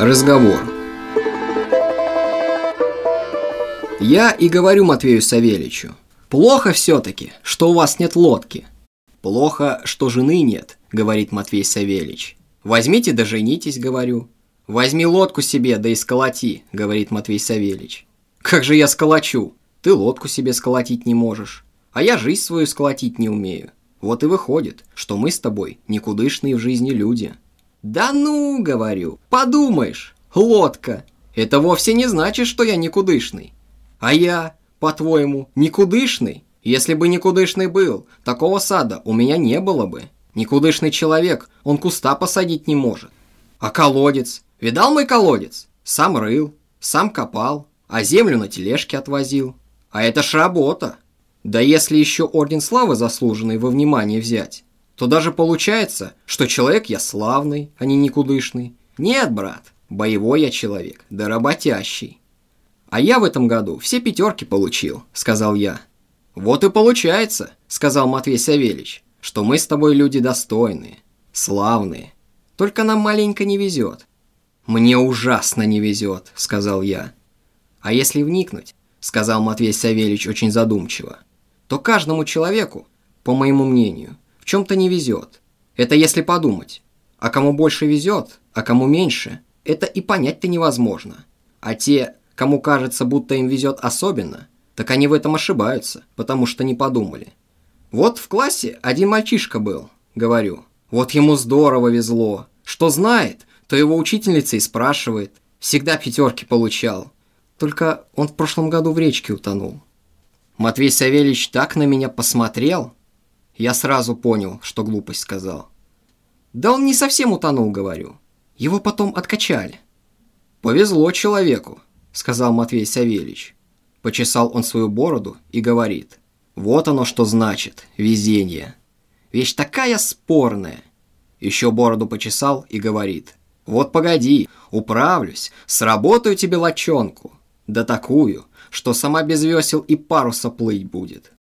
Разговор. Я и говорю Матвею Савельичу: плохо все-таки, что у вас нет лодки. Плохо, что жены нет, говорит Матвей Савельич. Возьмите да женитесь, говорю. Возьми лодку себе да и сколоти, говорит Матвей Савельич. Как же я сколочу? Ты лодку себе сколотить не можешь, а я жизнь свою сколотить не умею. Вот и выходит, что мы с тобой никудышные в жизни люди. Да ну, говорю, подумаешь, лодка. Это вовсе не значит, что я никудышный. А я, по-твоему, никудышный? Если бы никудышный был, такого сада у меня не было бы. Никудышный человек, он куста посадить не может. А колодец? Видал мой колодец? Сам рыл, сам копал, а землю на тележке отвозил. А это ж работа. Да если еще орден славы заслуженный во внимание взять, то даже получается, что человек я славный, а не никудышный. Нет, брат, боевой я человек, да работящий. А я в этом году все 5 получил, сказал я. Вот и получается, сказал Матвей Савельич, что мы с тобой люди достойные, славные. Только нам маленько не везет. Мне ужасно не везет, сказал я. А если вникнуть, сказал Матвей Савельич очень задумчиво, то каждому человеку, по моему мнению, в чем-то не везет. Это если подумать. А кому больше везет, а кому меньше, это и понять-то невозможно. А те, кому кажется, будто им везет особенно, так они в этом ошибаются, потому что не подумали. Вот в классе один мальчишка был, говорю. Вот ему здорово везло. Что знает, то его учительница и спрашивает. Всегда 5 получал. Только он в прошлом году в речке утонул. Матвей Савельич так на меня посмотрел. Я сразу понял, что глупость сказал. Да он не совсем утонул, говорю. Его потом откачали. Повезло человеку, сказал Матвей Савельич. Почесал он свою бороду и говорит: вот оно что значит, везение. Вещь такая спорная. Еще бороду почесал и говорит: вот погоди, управлюсь, сработаю тебе лочонку. Да такую, что сама без весел и паруса плыть будет.